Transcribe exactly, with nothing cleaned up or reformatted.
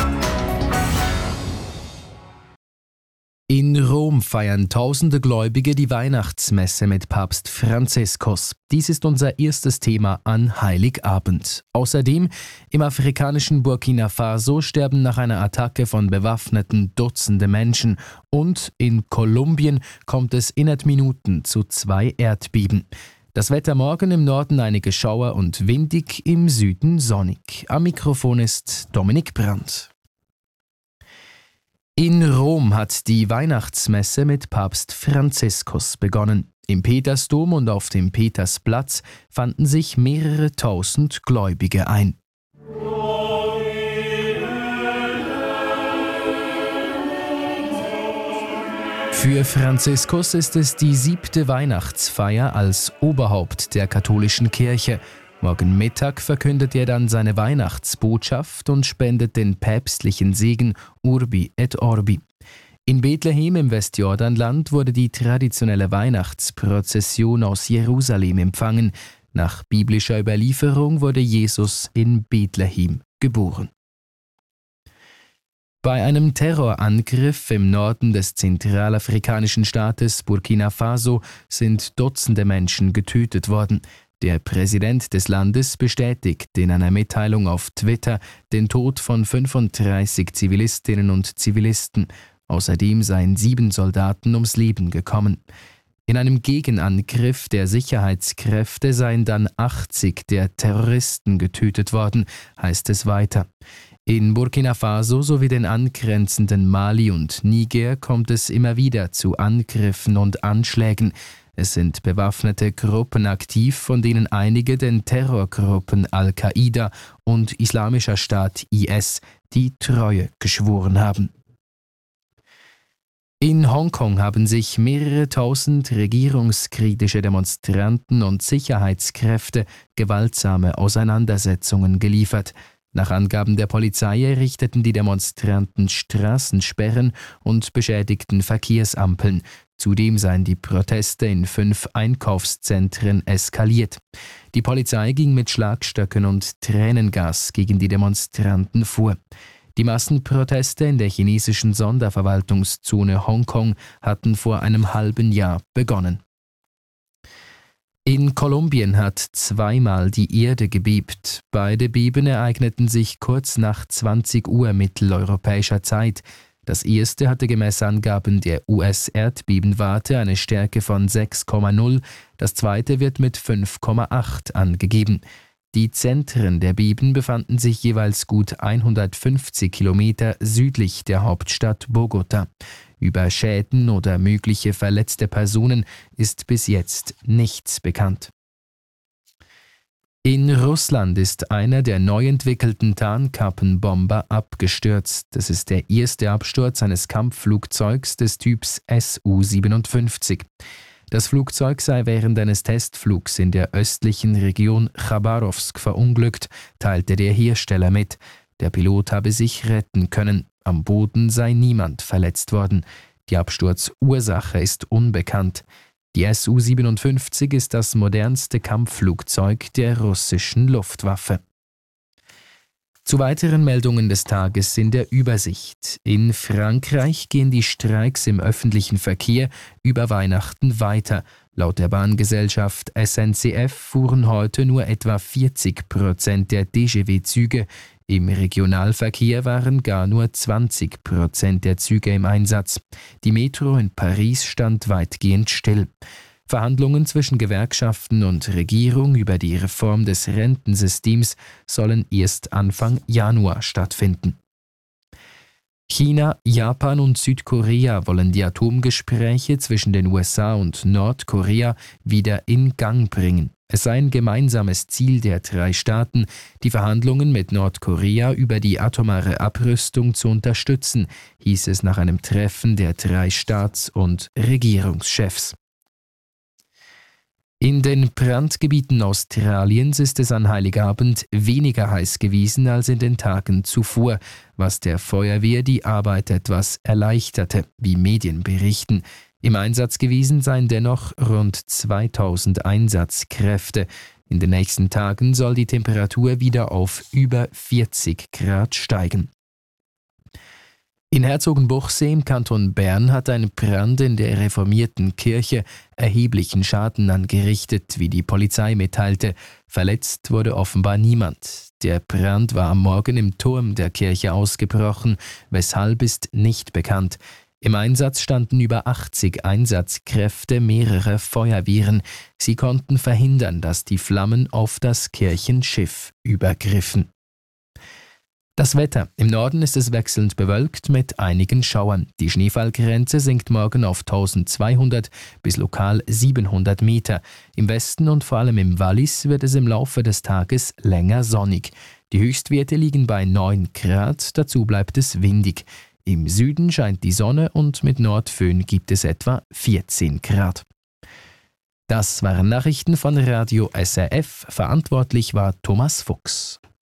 In Rom feiern tausende Gläubige die Weihnachtsmesse mit Papst Franziskus. Dies ist unser erstes Thema an Heiligabend. Außerdem im afrikanischen Burkina Faso sterben nach einer Attacke von Bewaffneten Dutzende Menschen. Und in Kolumbien kommt es innerhalb Minuten zu zwei Erdbeben. Das Wetter morgen im Norden einige Schauer und windig, im Süden sonnig. Am Mikrofon ist Dominik Brandt. In Rom hat die Weihnachtsmesse mit Papst Franziskus begonnen. Im Petersdom und auf dem Petersplatz fanden sich mehrere tausend Gläubige ein. Für Franziskus ist es die siebte Weihnachtsfeier als Oberhaupt der katholischen Kirche. Morgen Mittag verkündet er dann seine Weihnachtsbotschaft und spendet den päpstlichen Segen Urbi et Orbi. In Bethlehem im Westjordanland wurde die traditionelle Weihnachtsprozession aus Jerusalem empfangen. Nach biblischer Überlieferung wurde Jesus in Bethlehem geboren. Bei einem Terrorangriff im Norden des zentralafrikanischen Staates Burkina Faso sind Dutzende Menschen getötet worden. Der Präsident des Landes bestätigt in einer Mitteilung auf Twitter den Tod von fünfunddreißig Zivilistinnen und Zivilisten. Außerdem seien sieben Soldaten ums Leben gekommen. In einem Gegenangriff der Sicherheitskräfte seien dann achtzig der Terroristen getötet worden, heißt es weiter. In Burkina Faso sowie den angrenzenden Mali und Niger kommt es immer wieder zu Angriffen und Anschlägen. Es sind bewaffnete Gruppen aktiv, von denen einige den Terrorgruppen Al-Qaida und Islamischer Staat I S die Treue geschworen haben. In Hongkong haben sich mehrere tausend regierungskritische Demonstranten und Sicherheitskräfte gewaltsame Auseinandersetzungen geliefert. Nach Angaben der Polizei errichteten die Demonstranten Straßensperren und beschädigten Verkehrsampeln. Zudem seien die Proteste in fünf Einkaufszentren eskaliert. Die Polizei ging mit Schlagstöcken und Tränengas gegen die Demonstranten vor. Die Massenproteste in der chinesischen Sonderverwaltungszone Hongkong hatten vor einem halben Jahr begonnen. In Kolumbien hat zweimal die Erde gebebt. Beide Beben ereigneten sich kurz nach zwanzig Uhr mitteleuropäischer Zeit. Das erste hatte gemäß Angaben der U S-Erdbebenwarte eine Stärke von sechs Komma null, das zweite wird mit fünf Komma acht angegeben. Die Zentren der Beben befanden sich jeweils gut hundertfünfzig Kilometer südlich der Hauptstadt Bogota. Über Schäden oder mögliche verletzte Personen ist bis jetzt nichts bekannt. In Russland ist einer der neu entwickelten Tarnkappenbomber abgestürzt. Das ist der erste Absturz eines Kampfflugzeugs des Typs S U siebenundfünfzig. Das Flugzeug sei während eines Testflugs in der östlichen Region Chabarowsk verunglückt, teilte der Hersteller mit. Der Pilot habe sich retten können. Am Boden sei niemand verletzt worden. Die Absturzursache ist unbekannt. Die S U siebenundfünfzig ist das modernste Kampfflugzeug der russischen Luftwaffe. Zu weiteren Meldungen des Tages in der Übersicht. In Frankreich gehen die Streiks im öffentlichen Verkehr über Weihnachten weiter. Laut der Bahngesellschaft S N C F fuhren heute nur etwa vierzig Prozent der D G V-Züge. Im Regionalverkehr waren gar nur zwanzig Prozent der Züge im Einsatz. Die Metro in Paris stand weitgehend still. Verhandlungen zwischen Gewerkschaften und Regierung über die Reform des Rentensystems sollen erst Anfang Januar stattfinden. China, Japan und Südkorea wollen die Atomgespräche zwischen den U S A und Nordkorea wieder in Gang bringen. Es sei ein gemeinsames Ziel der drei Staaten, die Verhandlungen mit Nordkorea über die atomare Abrüstung zu unterstützen, hieß es nach einem Treffen der drei Staats- und Regierungschefs. In den Brandgebieten Australiens ist es an Heiligabend weniger heiß gewesen als in den Tagen zuvor, was der Feuerwehr die Arbeit etwas erleichterte, wie Medien berichten. Im Einsatz gewesen seien dennoch rund zweitausend Einsatzkräfte. In den nächsten Tagen soll die Temperatur wieder auf über vierzig Grad steigen. In Herzogenbuchsee im Kanton Bern hat ein Brand in der reformierten Kirche erheblichen Schaden angerichtet, wie die Polizei mitteilte. Verletzt wurde offenbar niemand. Der Brand war am Morgen im Turm der Kirche ausgebrochen, weshalb ist nicht bekannt. Im Einsatz standen über achtzig Einsatzkräfte, mehrere Feuerwehren. Sie konnten verhindern, dass die Flammen auf das Kirchenschiff übergriffen. Das Wetter. Im Norden ist es wechselnd bewölkt mit einigen Schauern. Die Schneefallgrenze sinkt morgen auf eintausendzweihundert bis lokal siebenhundert Meter. Im Westen und vor allem im Wallis wird es im Laufe des Tages länger sonnig. Die Höchstwerte liegen bei neun Grad, dazu bleibt es windig. Im Süden scheint die Sonne und mit Nordföhn gibt es etwa vierzehn Grad. Das waren Nachrichten von Radio S R F. Verantwortlich war Thomas Fuchs.